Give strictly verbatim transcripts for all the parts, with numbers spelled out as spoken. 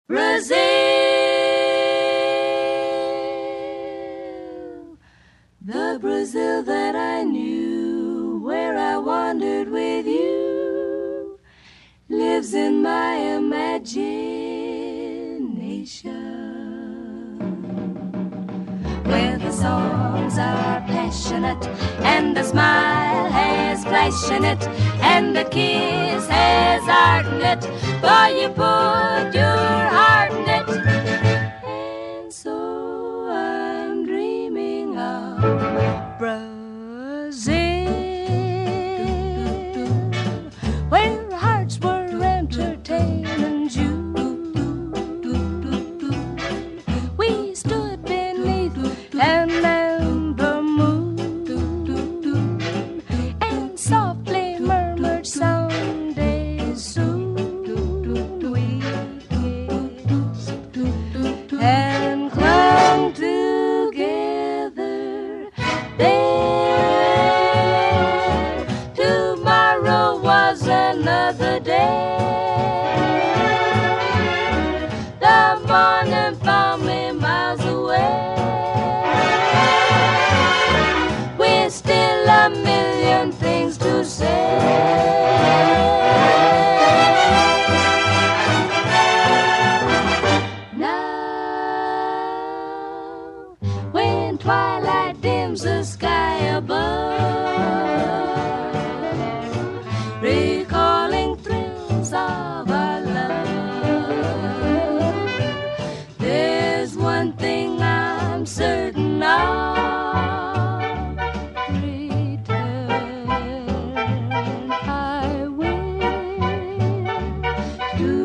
Brazil, the Brazil that I knew, where I wandered with you, lives in my imagination, where the songs are passionate and the smile has flash in it and the kiss has art in it, for you put your heart in it. And so I'm dreaming of Brazil, where hearts were entertaining you. We stood beneath an amber moon and softly murmured someday soon we kissed and clung together there. Tomorrow was another day. The morning found me miles away. We're still a million things to say. Now, when twilight dims the sky above, recalling thrills of our love, there's one thing I'm certain of. Return I will to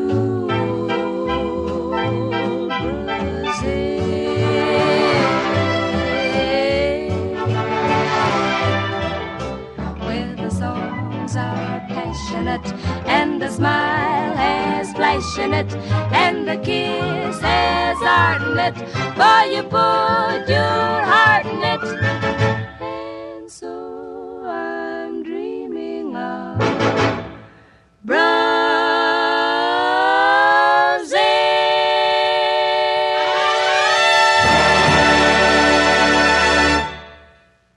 Brazil, where the songs are passionate and the smile has flash in it and the kiss has art in it, for you put your